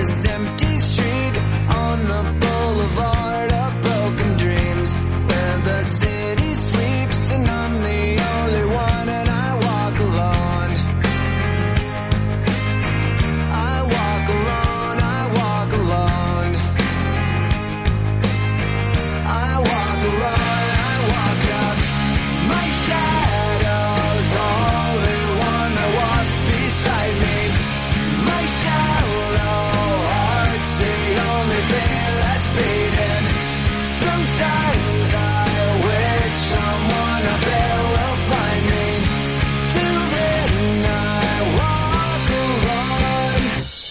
this empty street on the boulevard of broken dreams, where the city sleeps and I'm the only one, and I walk alone. I walk alone, I walk alone. I walk alone, I walk up. My shadow's only one that walks beside me. My shallow heart's the only thing that's beating. Sometimes I wish someone up there will find me. Till then I walk alone.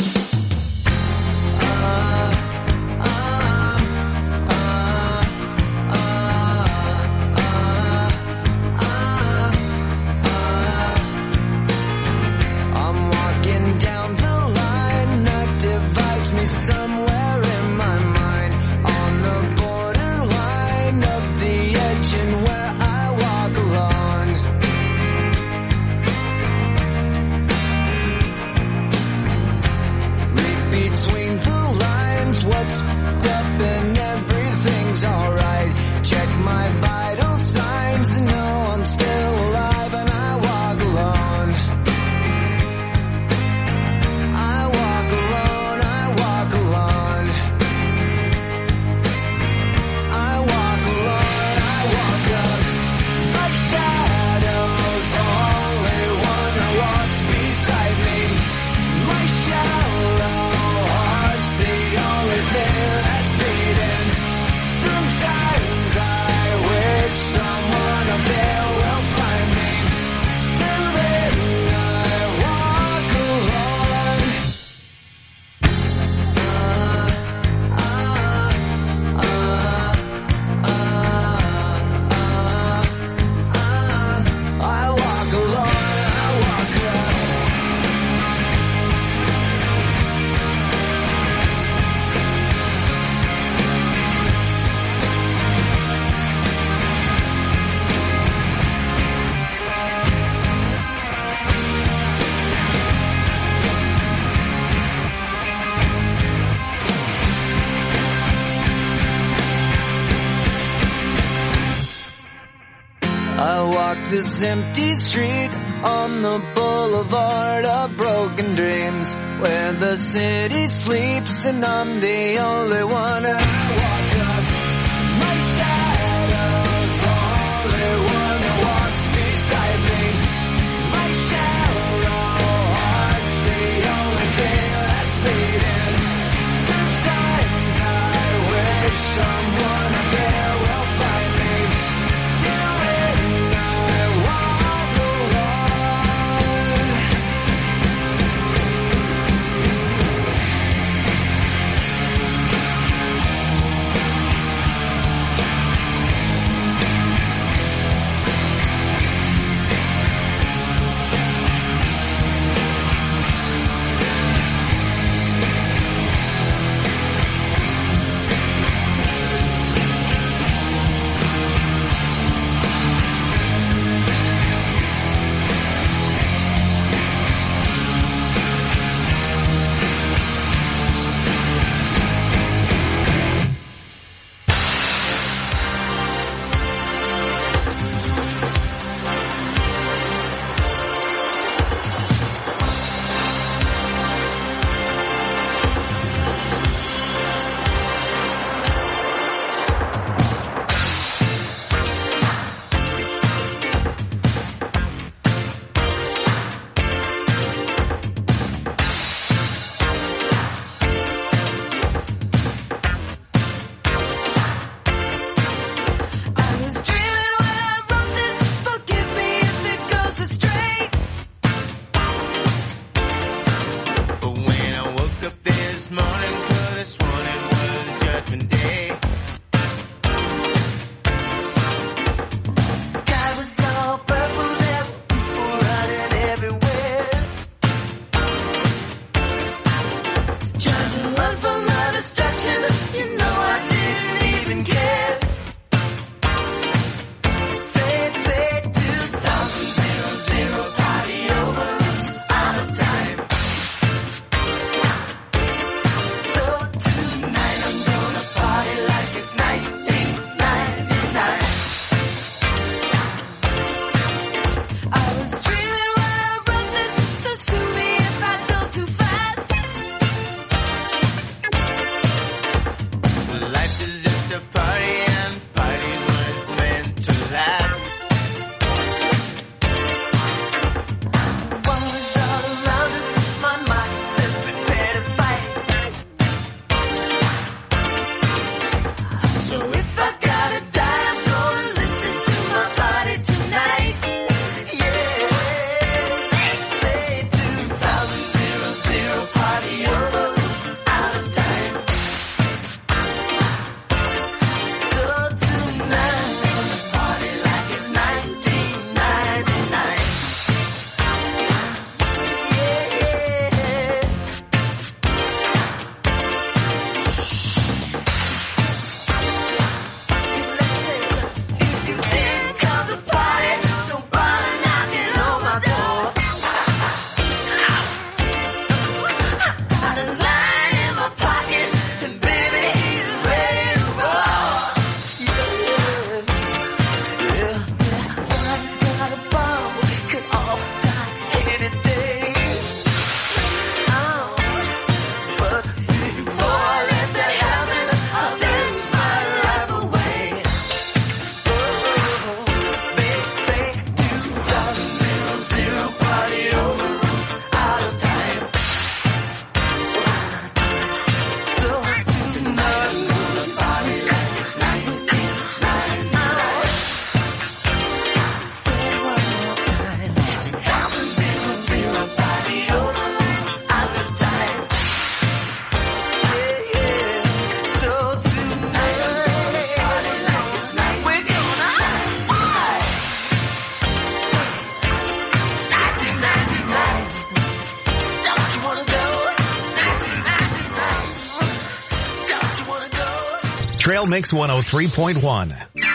I'm walking down the line that divides me somewhere in my mind, on the borderline of the edge and where I walk alone. Read between the lines what's up and everything's alright. Check my vital signs and know I'm still alive, and I walk alone. I walk alone, I walk alone. I walk alone, I walk up. My shadow's only one that walks beside me. My shallow heart's the only thing that's beating. Sometimes I wish someone up there will find me. Till then I walk alone. I walk alone, I walk up. I walk this empty street on the boulevard of broken dreams, where the city sleeps and I'm the only one, and I walk up. My shadow's only one that walks beside me. My shallow heart's the only thing that's beating. Sometimes I wish someone up there will find me. Till then I walk alone. Trail Mix 103.1.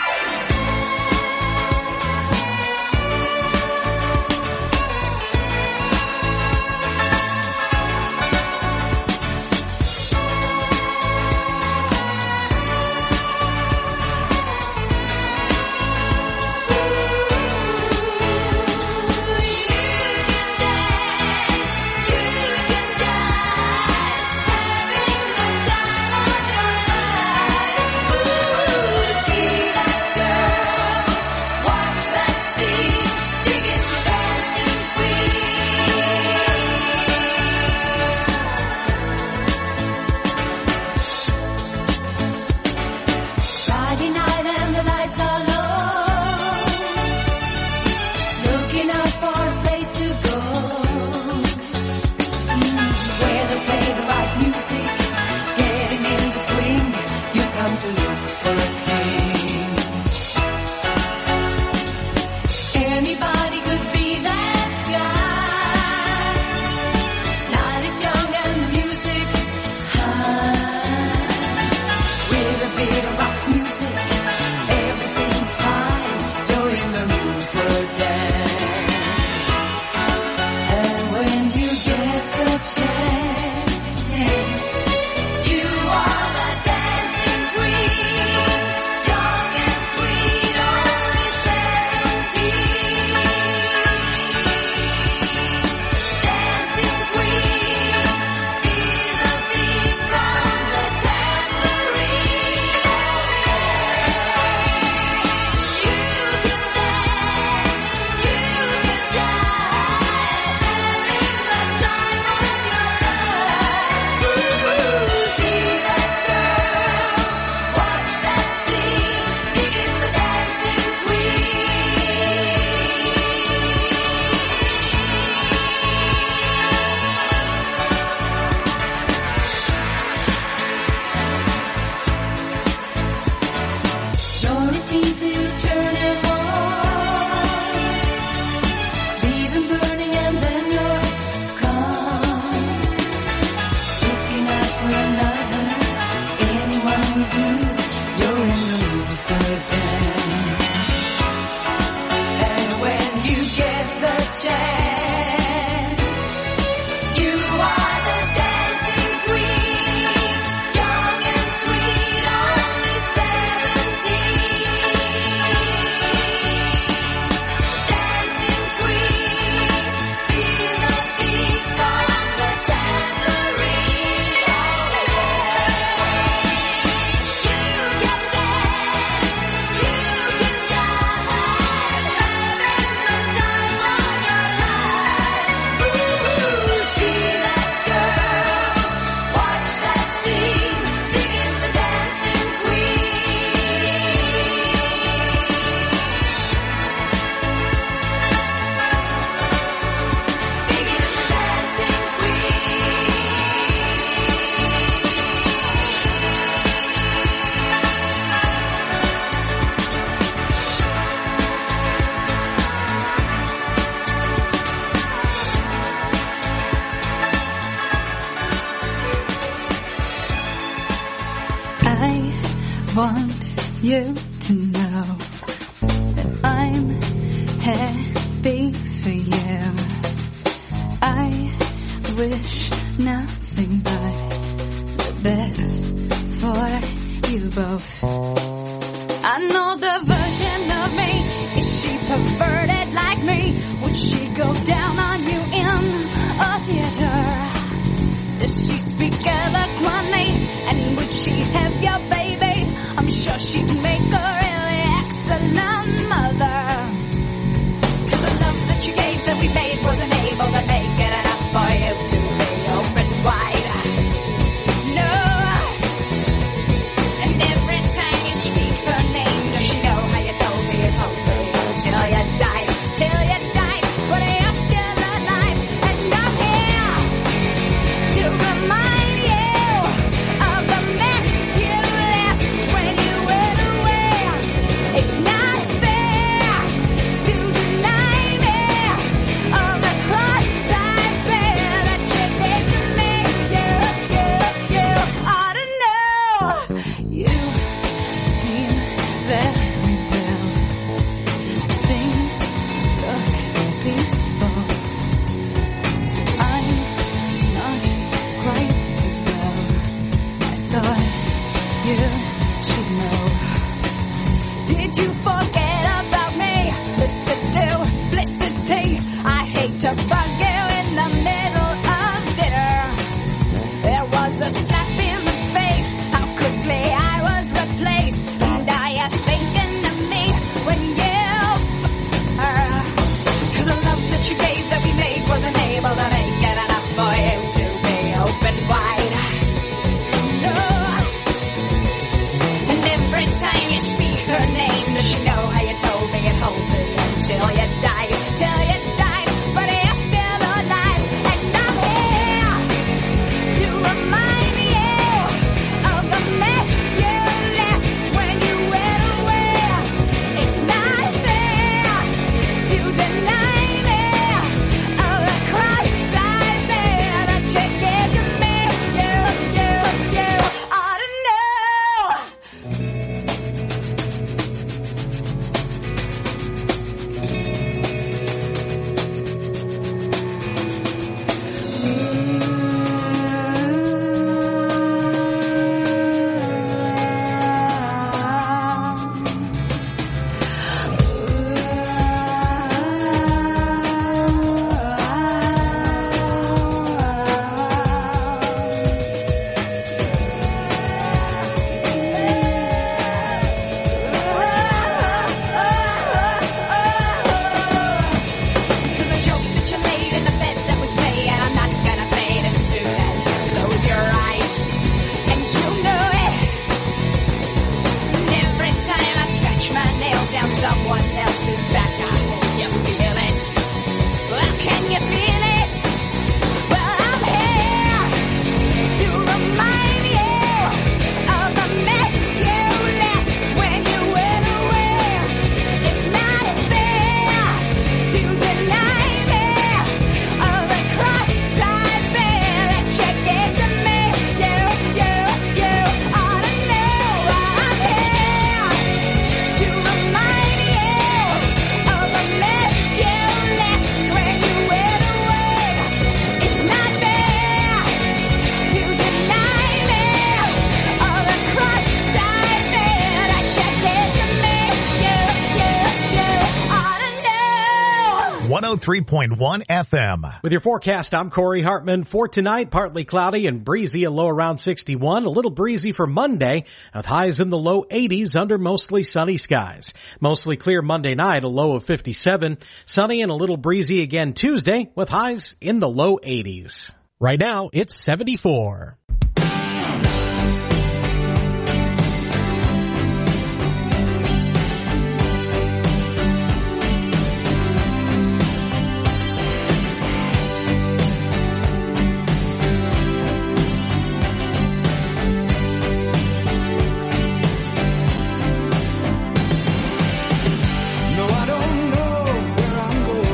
you to know that I'm happy for you. I wish nothing but the best for you both. I know the version of me, is she perverted like me? Would she go down on you in a theater? Does she speak eloquently? And would she have your baby? I'm sure she'd make a really excellent mother. 'Cause the love that you gave that we made wasn't able to make it enough for you to be open wide. No. And every time you speak her name, does she know how you told me you'd hold me till you died? Till you died, when you're still alive, and I'm here. 103.1 FM. With your forecast, I'm Corey Hartman. For tonight, partly cloudy and breezy, a low around 61. A little breezy for Monday, with highs in the low 80s under mostly sunny skies. Mostly clear Monday night, a low of 57. Sunny and a little breezy again Tuesday, with highs in the low 80s. Right now, it's 74.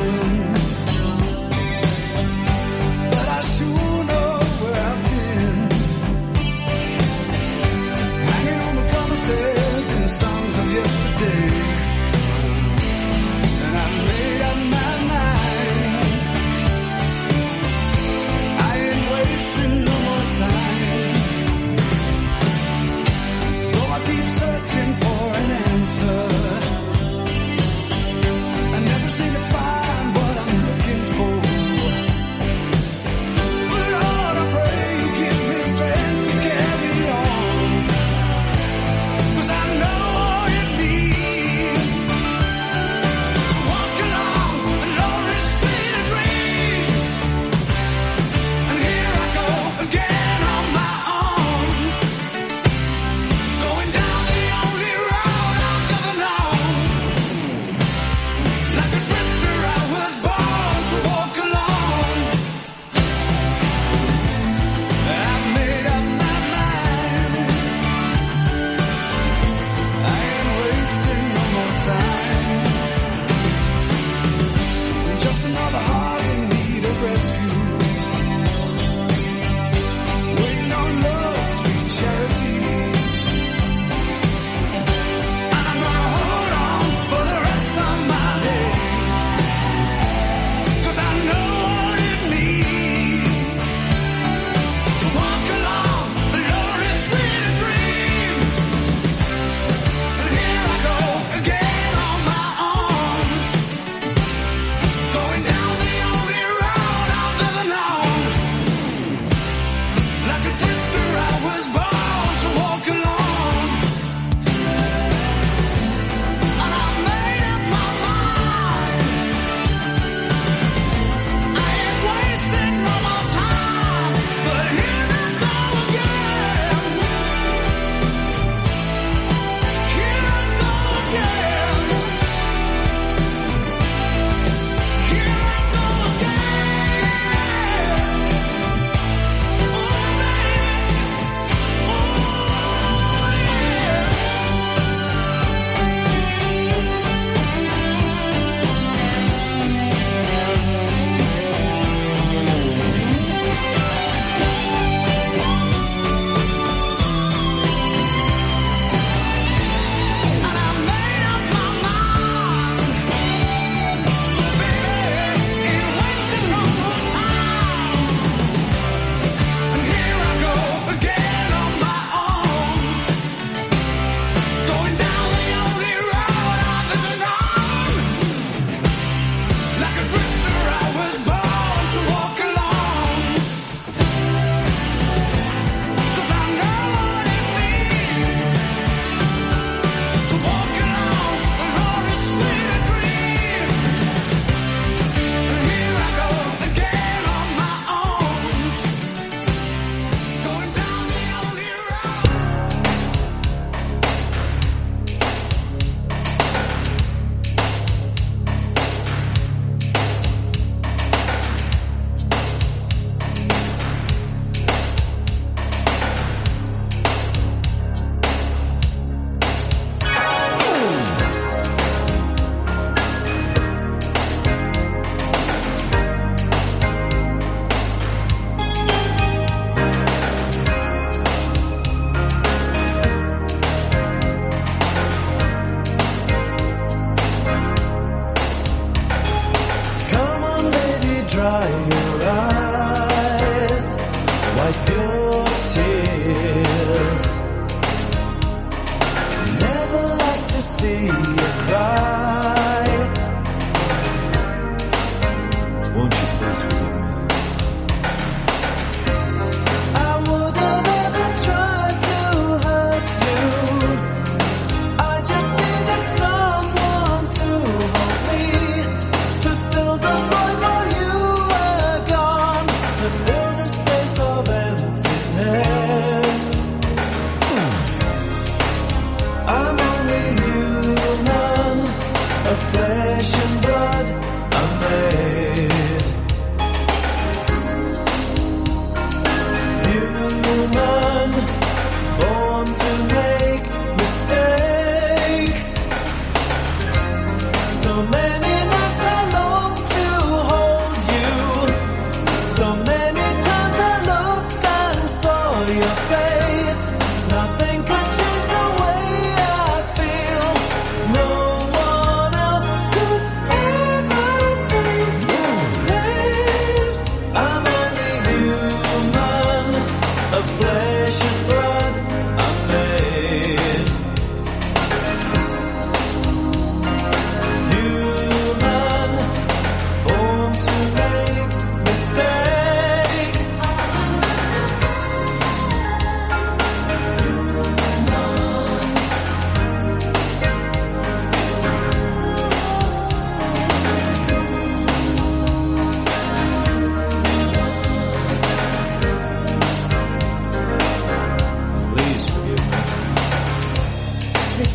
But I sure know where I've been.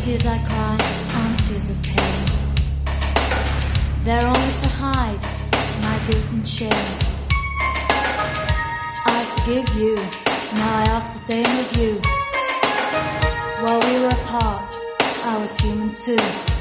tears I cry aren't tears of pain. They're only to hide my guilt and shame. I forgive you, now I ask the same of you. While we were apart, I was human too.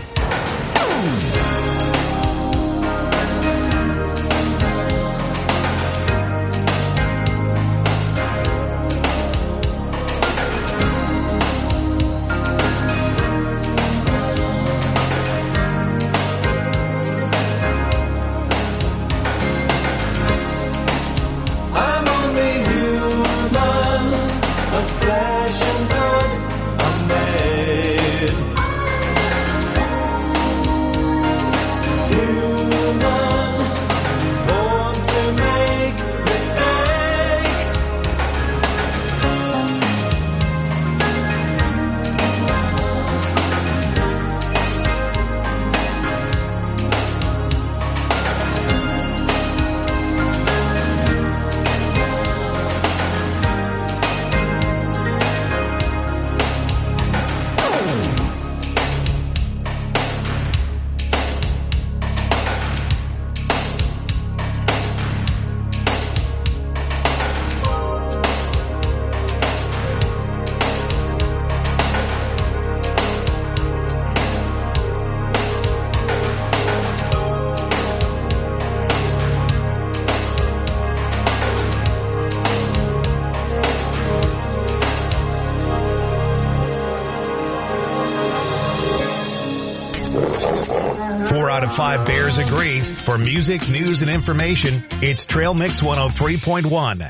Five Bears agree. For music, news, and information, it's Trail Mix 103.1.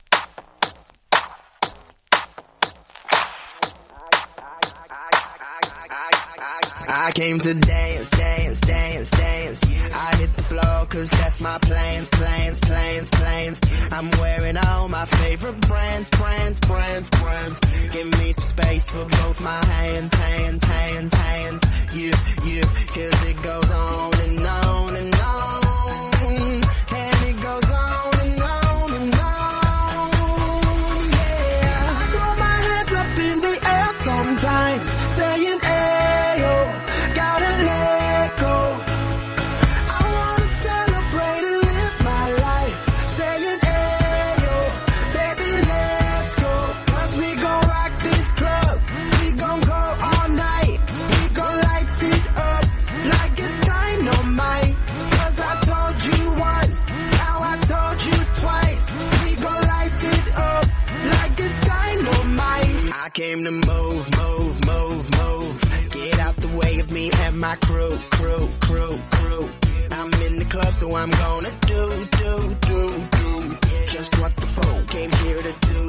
I came to dance, dance, dance, dance. I hit the floor 'cause that's my plans, plans, plans, plans. I'm wearing all my favorite brands, brands, brands, brands. Give me some space for both my hands, hands, hands, hands. You, 'cause it goes on and on and on. And it goes on and on and on. Yeah. I throw my hands up in the air sometimes, saying, ayo, gotta let go. I wanna celebrate and live my life, saying, ayo, baby, let's go. 'Cause we gon' rock this club, we gon' go all night, we gon' light it up like it's dynamite. 'Cause I told you once, now I told you twice, we gon' light it up like it's dynamite. I came to move, move, move, move. Get out the way of me and my crew, crew, crew, crew. I'm in the club, so I'm gonna do. Just what the phone came here to do.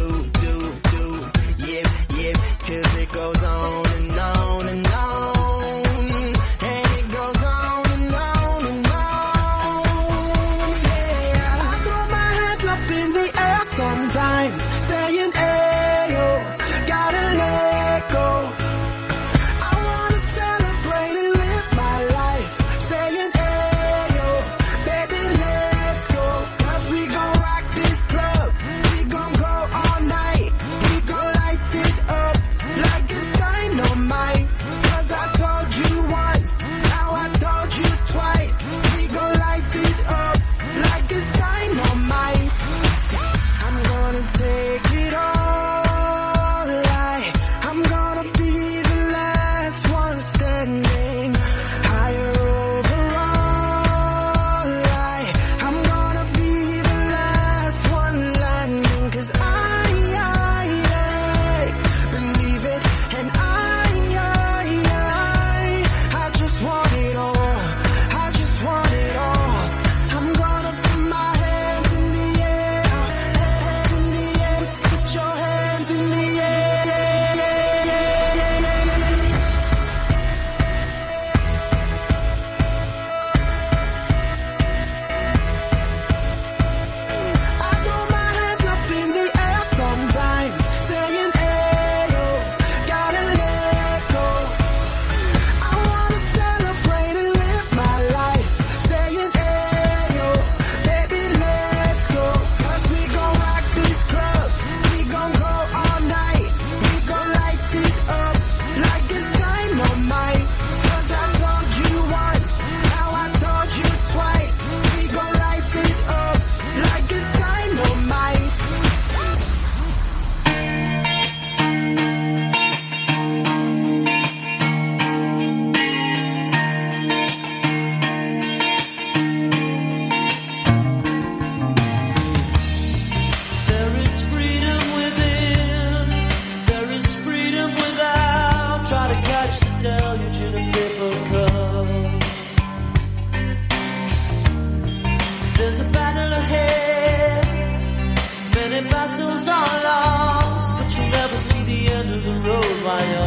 Yeah, 'cause it goes on and on and on. And it goes on and on and on. Yeah, I throw my hands up in the air sometimes, saying, ayo, gotta let go. I wanna celebrate and live my life, saying, ayo, baby, let's go. 'Cause we gon' rock this club, we gon' go all night,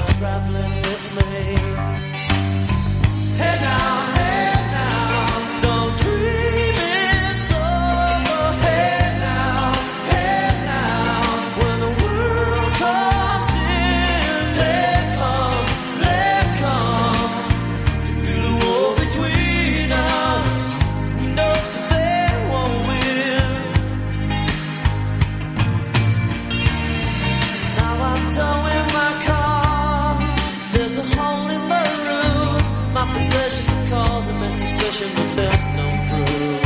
traveling with me. Hey now, don't dream it's over. Hey now, when the world comes in, they come to build a wall between us. We know they won't win. Now I'm towing my car. There's a hole in the roof. My possessions are causing me suspicion, but there's no proof.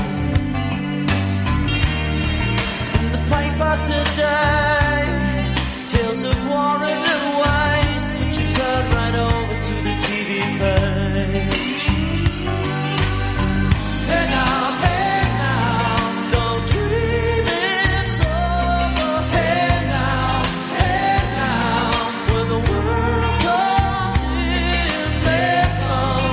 In the paper today, tales of war and waste. Would you turn right over to the TV page? Hey now, don't dream it's over. Hey now, when the world comes in, they come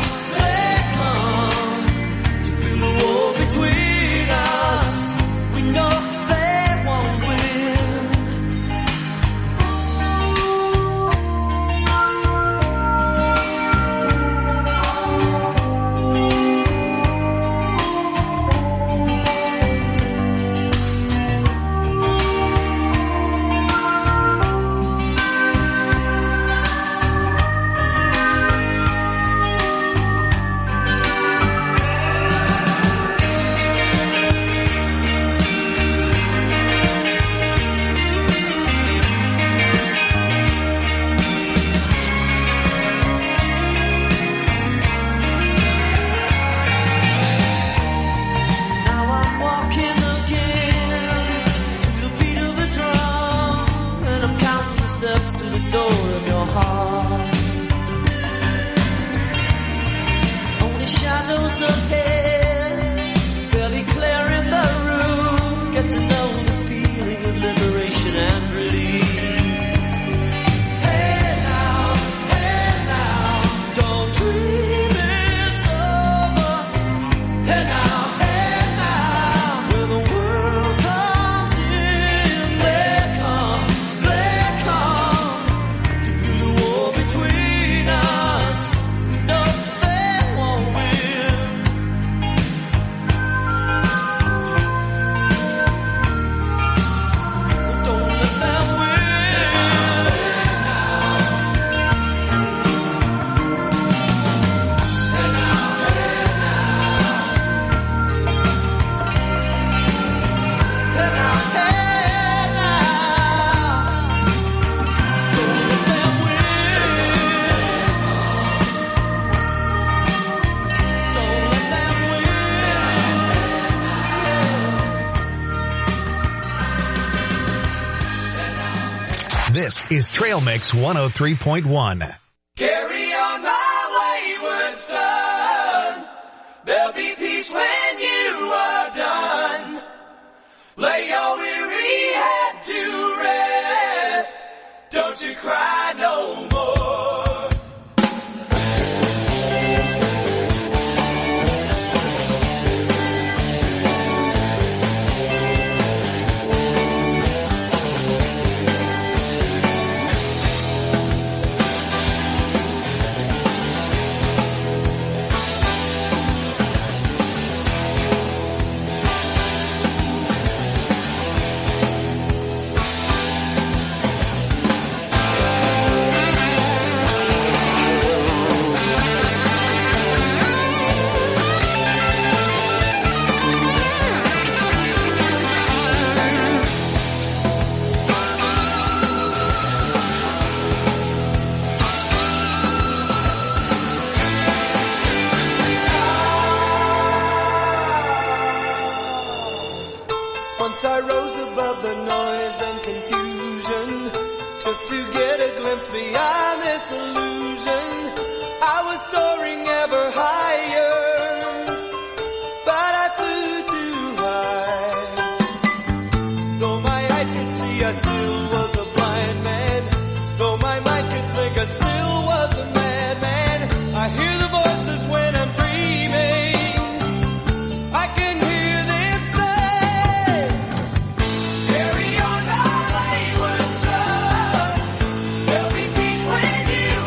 to build a wall between us. We know they won't win. Now I'm walking again to the beat of a drum, and I'm counting the steps to the door of your heart. Only shadows ahead, barely clearing the room. Get to know the feeling of liberation and release. Hey now, don't dream it's over. Hey now, when the world comes in, they come to build a wall between us. No, they won't win. Don't let them win. This is Trail Mix 103.1. Carry on my wayward son. There'll be peace when you are done. Lay your weary head to rest. Don't you cry no more. Once I rose above the noise and confusion, just to get a glimpse beyond this illusion. I was soaring ever higher, but I flew too high. Though my eyes could see, I still was a blind man. Though my mind could think, I still was a madman. I hear the voices when I'm dreaming. I can hear them say, carry on my wayward son. There'll be peace when you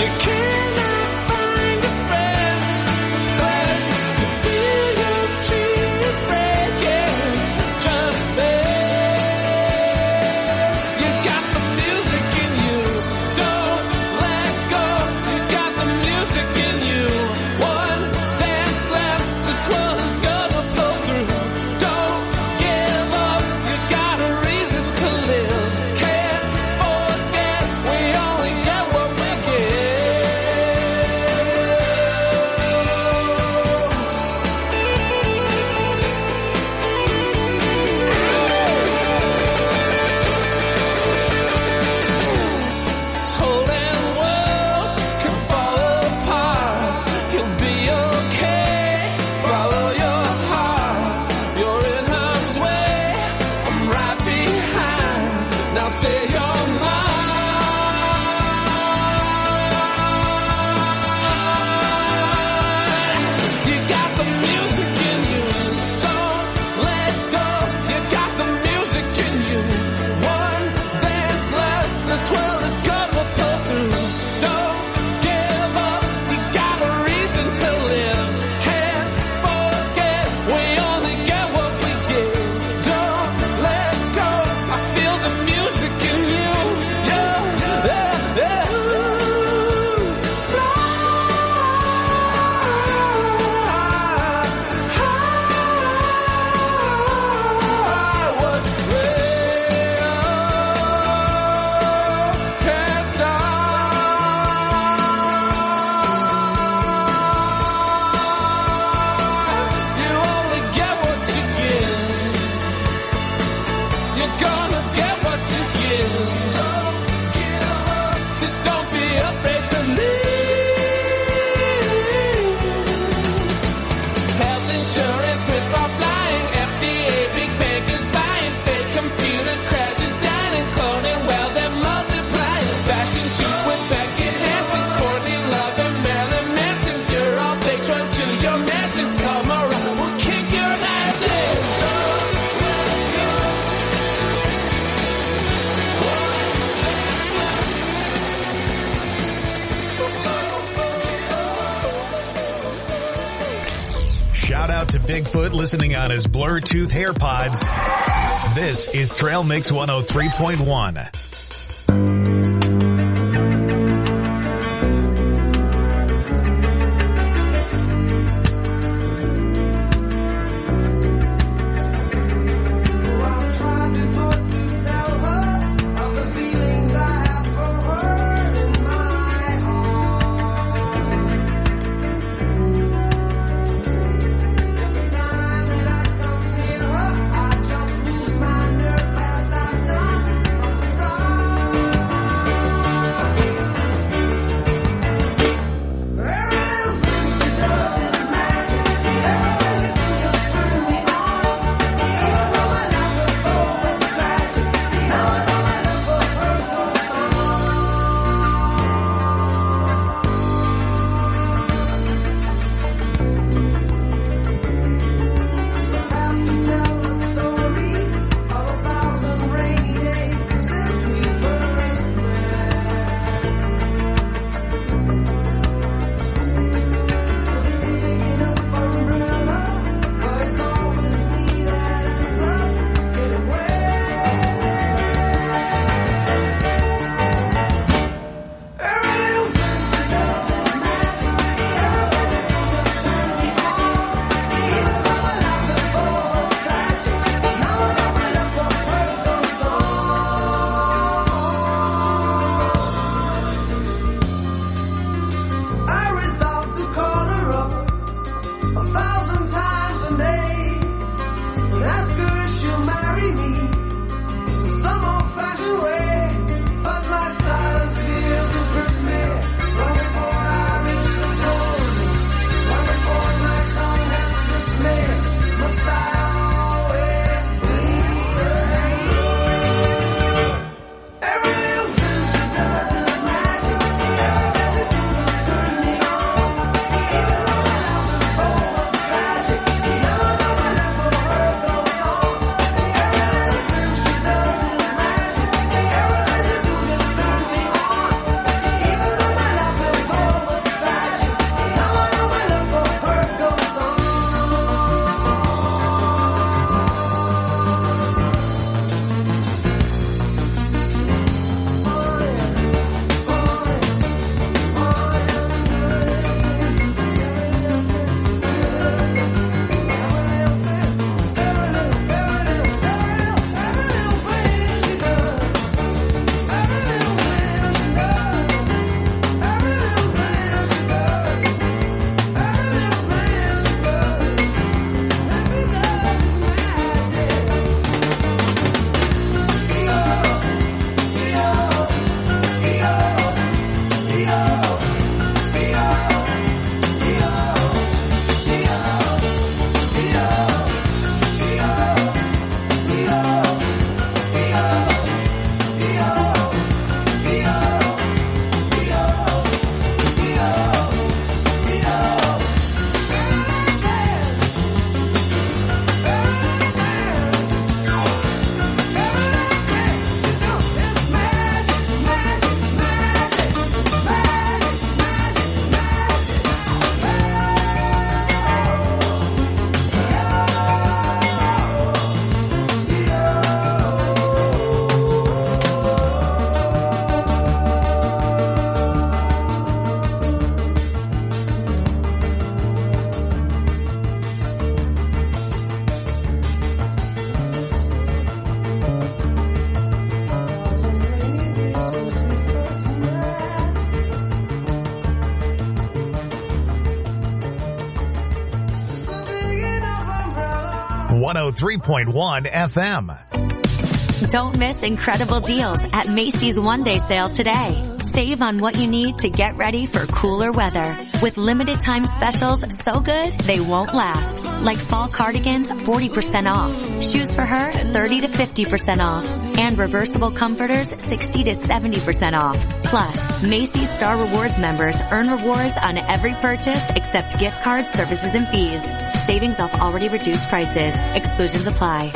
Shout out to Bigfoot listening on his Bluetooth AirPods. This is Trail Mix 103.1. 103.1 FM. Don't miss incredible deals at Macy's One Day Sale today. Save on what you need to get ready for cooler weather. With limited time specials so good they won't last. Like fall cardigans 40% off. Shoes for her 30 to 50% off. And reversible comforters 60 to 70% off. Plus, Macy's Star Rewards members earn rewards on every purchase except gift cards, services, and fees. Savings off already reduced prices. Exclusions apply.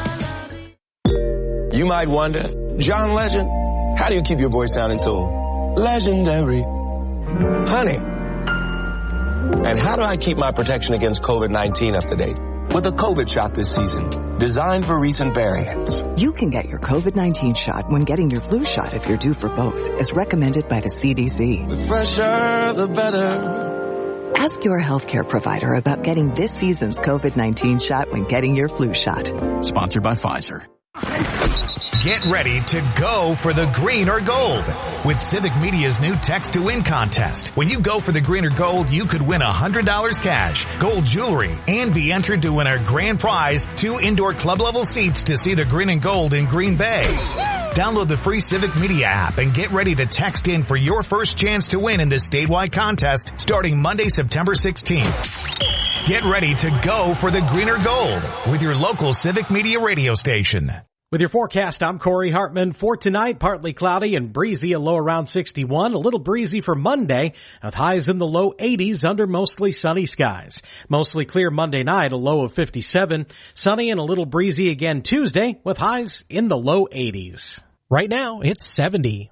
You might wonder, John Legend, how do you keep your voice sounding so legendary? Honey. And how do I keep my protection against COVID-19 up to date? With a COVID shot this season, designed for recent variants. You can get your COVID-19 shot when getting your flu shot if you're due for both, as recommended by the CDC. The fresher, the better. Ask your healthcare provider about getting this season's COVID-19 shot when getting your flu shot. Sponsored by Pfizer. Get ready to go for the green or gold with Civic Media's new Text to Win contest. When you go for the green or gold, you could win $100 cash, gold jewelry, and be entered to win our grand prize, 2 indoor club level seats to see the green and gold in Green Bay. Download the free Civic Media app and get ready to text in for your first chance to win in this statewide contest starting Monday, September 16th. Get ready to go for the green or gold with your local Civic Media radio station. With your forecast, I'm Corey Hartman. For tonight, partly cloudy and breezy, a low around 61. A little breezy for Monday, with highs in the low 80s under mostly sunny skies. Mostly clear Monday night, a low of 57. Sunny and a little breezy again Tuesday, with highs in the low 80s. Right now, it's 70.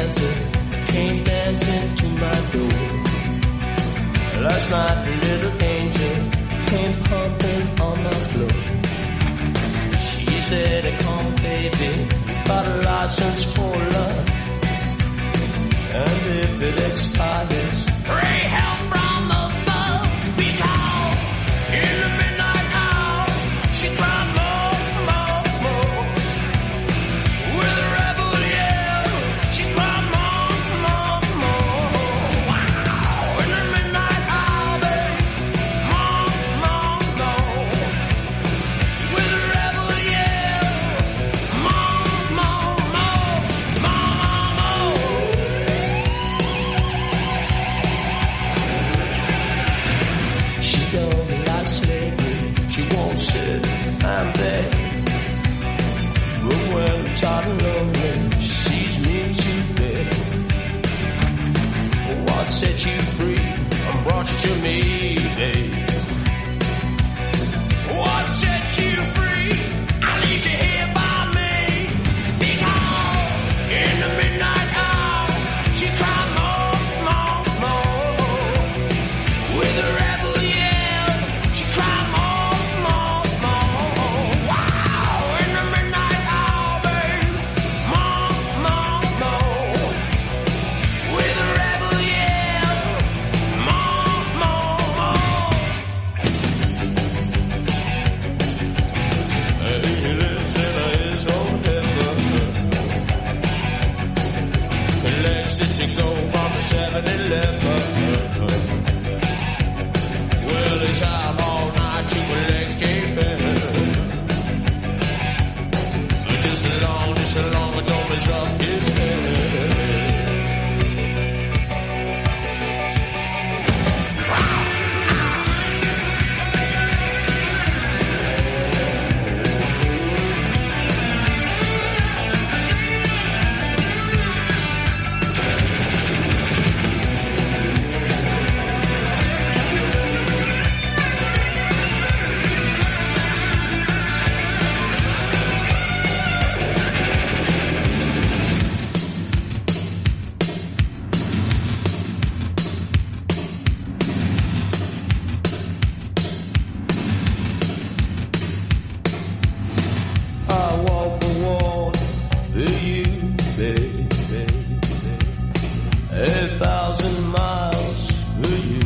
dancer came dancing to my door. Last night a little angel came pumping on my floor. She said, come baby, got a license for love. And if it expires, pray help from above. Because in the midnight hour, she cried more, more, more. With a rebel yell, she cried more, more, more. Wow, in the midnight hour, babe, more, more, more. With a rebel yell, more, more, more, more, more. She don't like slavery, she won't sit and beg. But when I'm tired and lonely, she sees me too big. What set you free and brought you to me, babe? What set you free? I leave you here by me. Because in the midnight hour, she cried more, more, more. With a rebel yell, she cried more, more, more. Wow, in the midnight hour, babe, more, more, more. With a rebel yell, more, more, more. He lives in his own heaven. Collects it to go from the 7-Eleven. Well, he's out all night to collect a bill. Just as long as it don't mess up his head. I walk the wall for you, baby. 1,000 miles for you.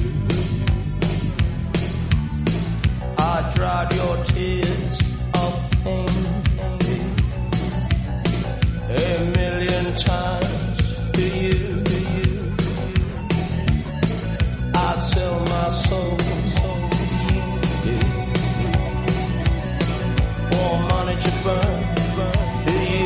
I dried your tears of pain 1,000,000 times for you. I'd sell my soul for money to burn for you.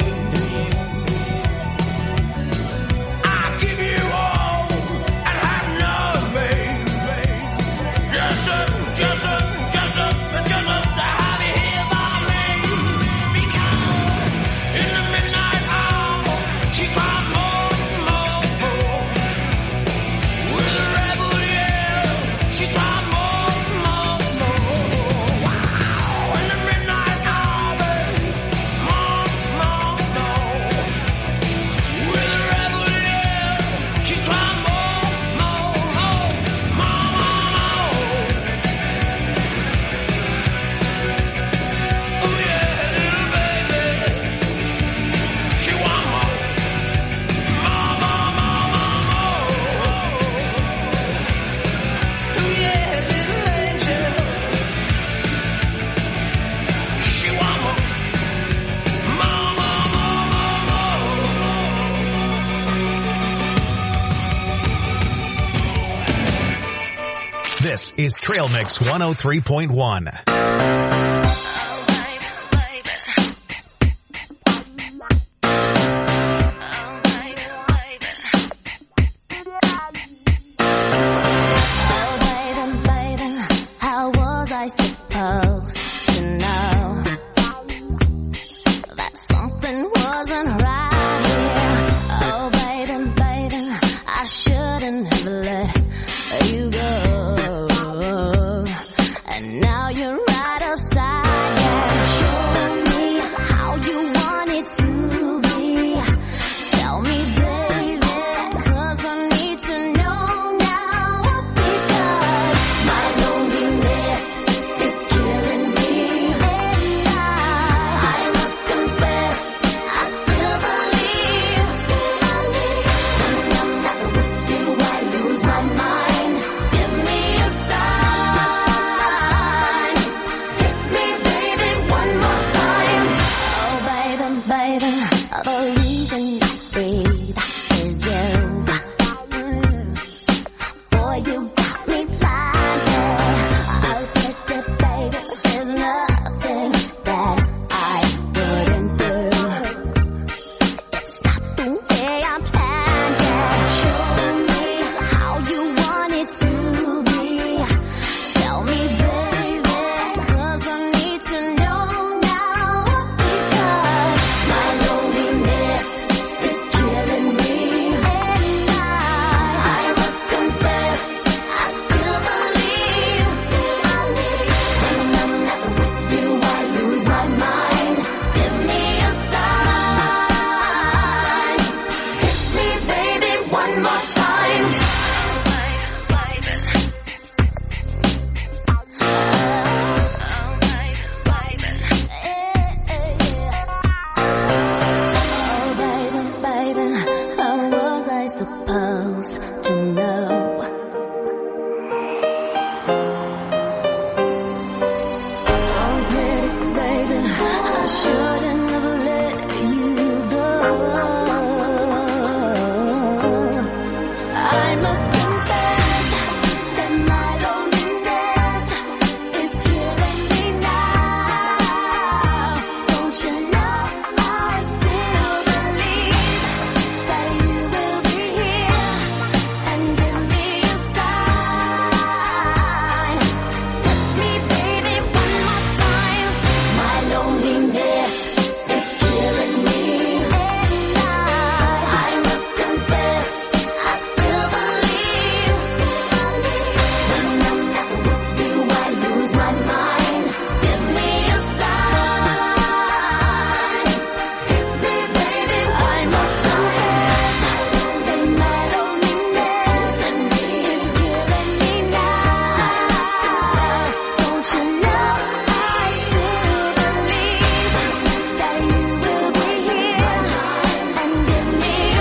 I'll give you all and have none, babe. Yes, sir, yes, sir, yes, sir, yes, sir, to have you here by me. Because in the midnight hour, she cried more, more, more. With a rebel yell, she cried more, more, more. Wow, in the midnight hour, babe, more, more, more. With a rebel yell, she cried more, more, more, more, more. Oh yeah, little baby, she want more, more, more, more, more, more. Oh yeah, little angel, she want more, more, more, more. This is Trail Mix 103.1. Oh, baby, baby, how was I supposed to know that something wasn't right here? Oh, baby, baby, I shouldn't have let you go. And now you're right outside, yeah. Show me how you want it to be. Tell me, baby, The reason I breathe is you. Boy, you got me blinded. I'll get it, baby. There's nothing that I wouldn't do. It's not the way I planned it. Show me how you want it to be. Tell me, baby, 'cause I need to know now. Because my loneliness is killing me. And I must confess, I still believe. When I'm not with you, I lose my mind. Give me a sign. Hit me, baby, one more time. Oh, baby, baby, how was I supposed to know? Oh, pretty baby, I shouldn't have let you go. I must confess that my loneliness is killing me now. Don't you know I still believe that you will be here and give me a sign. Hit me, baby, one more time. My loneliness is killing me, and I must confess, I still believe. When I'm not with you, I lose my mind. Give me a sign. Hit me, baby, I must confess that my loneliness is killing me now. Don't you know I still believe that you will be here and give me a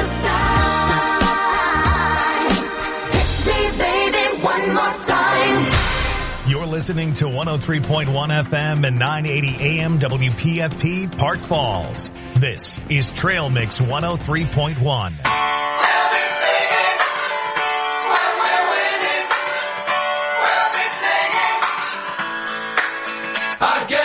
sign. Hit me, baby, one more time. You're listening to 103.1 FM and 980 AM WPFP Park Falls. This is Trail Mix 103.1. I guess